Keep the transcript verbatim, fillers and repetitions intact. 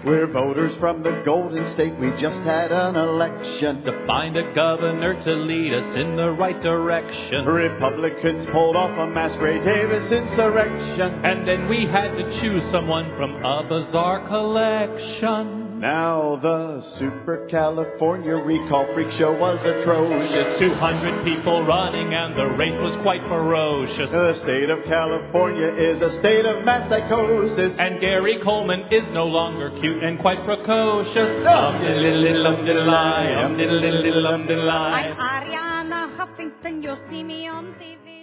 We're voters from the Golden State. We just had an election to find a governor to lead us in the right direction. Republicans pulled off a mass Gray Davis insurrection, and then we had to choose someone from a bizarre collection. Now the Super California Recall Freak Show was atrocious. two hundred people running and the race was quite ferocious. The state of California is a state of mass psychosis, and Gary Coleman is no longer cute and quite precocious. I'm Ariana Huffington, you'll see me on T V.